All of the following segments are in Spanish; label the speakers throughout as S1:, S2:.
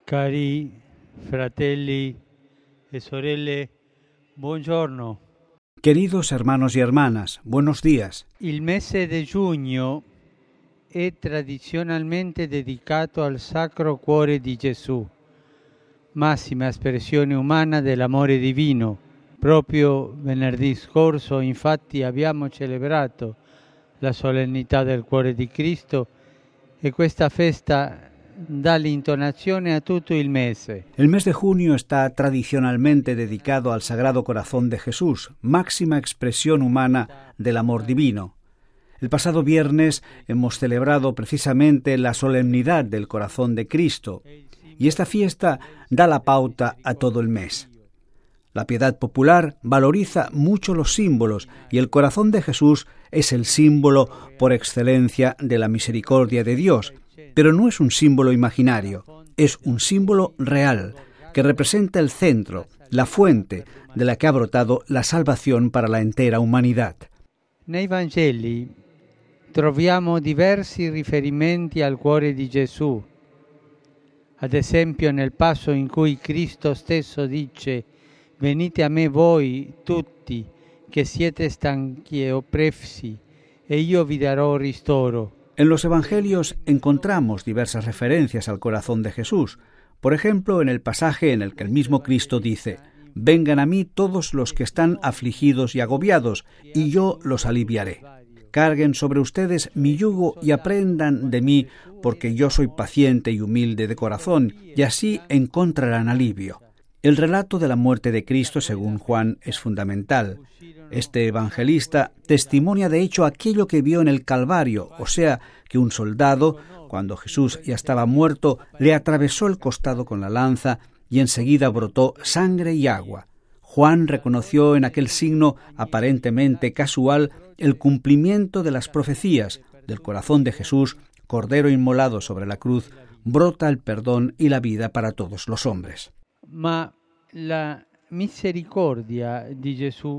S1: Cari fratelli e sorelle, buongiorno.
S2: Queridos hermanos y hermanas, buenos días.
S1: Il mese di giugno è tradizionalmente dedicato al Sacro Cuore di Gesù, massima espressione umana dell'amore divino. Proprio venerdì scorso, infatti, abbiamo celebrato la solennità del Cuore di Cristo e questa festa da l'intonazione a tutto il mese.
S2: El mes de junio está tradicionalmente dedicado al Sagrado Corazón de Jesús, máxima expresión humana del amor divino. El pasado viernes hemos celebrado precisamente la solemnidad del Corazón de Cristo, y esta fiesta da la pauta a todo el mes. La piedad popular valoriza mucho los símbolos, y el corazón de Jesús es el símbolo por excelencia de la misericordia de Dios. Pero no es un símbolo imaginario, es un símbolo real, que representa el centro, la fuente de la que ha brotado la salvación para la entera humanidad.
S1: Nei Vangeli troviamo diversi riferimenti al cuore di Gesù. Ad esempio nel passo in cui Cristo stesso dice: «Venite a me voi tutti che siete stanchi e oppressi, e io vi darò ristoro».
S2: En los evangelios encontramos diversas referencias al corazón de Jesús. Por ejemplo, en el pasaje en el que el mismo Cristo dice: «Vengan a mí todos los que están afligidos y agobiados, y yo los aliviaré. Carguen sobre ustedes mi yugo y aprendan de mí, porque yo soy paciente y humilde de corazón, y así encontrarán alivio». El relato de la muerte de Cristo, según Juan, es fundamental. Este evangelista testimonia de hecho aquello que vio en el Calvario, o sea, que un soldado, cuando Jesús ya estaba muerto, le atravesó el costado con la lanza y enseguida brotó sangre y agua. Juan reconoció en aquel signo aparentemente casual el cumplimiento de las profecías. Del corazón de Jesús, Cordero inmolado sobre la cruz, brota el perdón y la vida para todos los hombres.
S1: Ma la misericordia di Gesù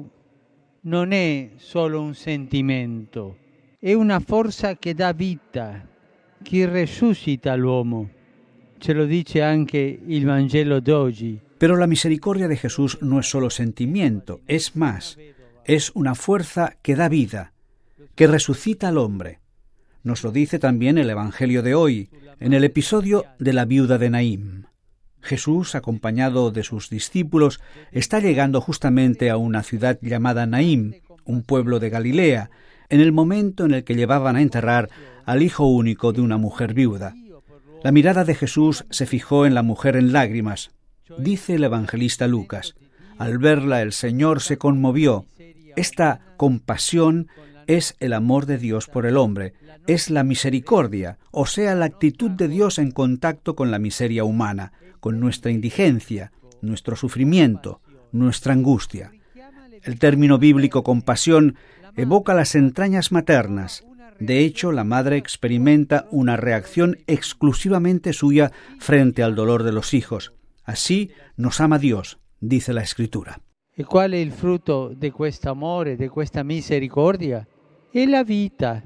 S1: non è solo un sentimento, è una forza che dà vita, che resuscita l'uomo. Ce lo dice anche il Vangelo d'oggi.
S2: Pero la misericordia de Jesús no es solo sentimiento, es más, es una fuerza que da vida, que resucita al hombre. Nos lo dice también el Evangelio de hoy, en el episodio de la viuda de Naín. Jesús, acompañado de sus discípulos, está llegando justamente a una ciudad llamada Naín, un pueblo de Galilea, en el momento en el que llevaban a enterrar al hijo único de una mujer viuda. La mirada de Jesús se fijó en la mujer en lágrimas. Dice el evangelista Lucas: al verla el Señor se conmovió. Esta compasión es el amor de Dios por el hombre, es la misericordia, o sea, la actitud de Dios en contacto con la miseria humana, con nuestra indigencia, nuestro sufrimiento, nuestra angustia. El término bíblico compasión evoca las entrañas maternas. De hecho, la madre experimenta una reacción exclusivamente suya frente al dolor de los hijos. Así nos ama Dios, dice la Escritura.
S1: E qual è il frutto di questo amore, di questa misericordia? È la vita.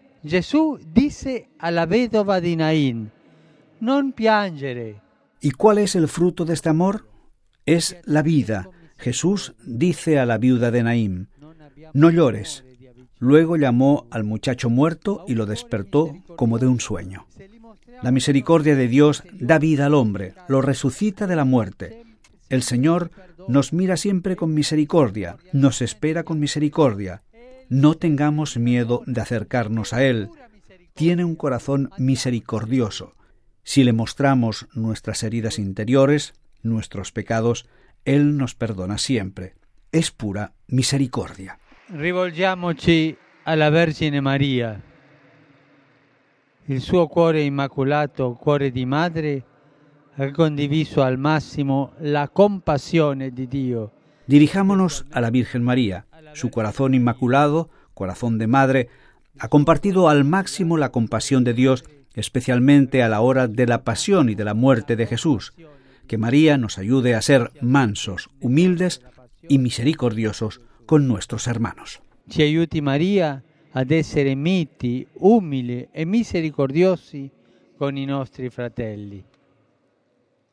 S1: Gesù disse alla vedova di Naín: non piangere.
S2: ¿Y cuál es el fruto de este amor? Es la vida. Jesús dice a la viuda de Naín: no llores. Luego llamó al muchacho muerto y lo despertó como de un sueño. La misericordia de Dios da vida al hombre, lo resucita de la muerte. El Señor nos mira siempre con misericordia, nos espera con misericordia. No tengamos miedo de acercarnos a Él. Tiene un corazón misericordioso. Si le mostramos nuestras heridas interiores, nuestros pecados, Él nos perdona siempre. Es pura misericordia.
S1: Rivolgiamoci alla Vergine Maria. Il suo cuore immacolato, cuore di madre, ha condiviso al máximo la compassione di Dio.
S2: Dirijámonos a la Virgen María. Su corazón inmaculado, corazón de madre, ha compartido al máximo la compasión de Dios, especialmente a la hora de la pasión y de la muerte de Jesús. Que María nos ayude a ser mansos, humildes y misericordiosos con nuestros hermanos.
S1: Ci aiuti Maria ad essere miti, umili e misericordiosi con i nostri fratelli.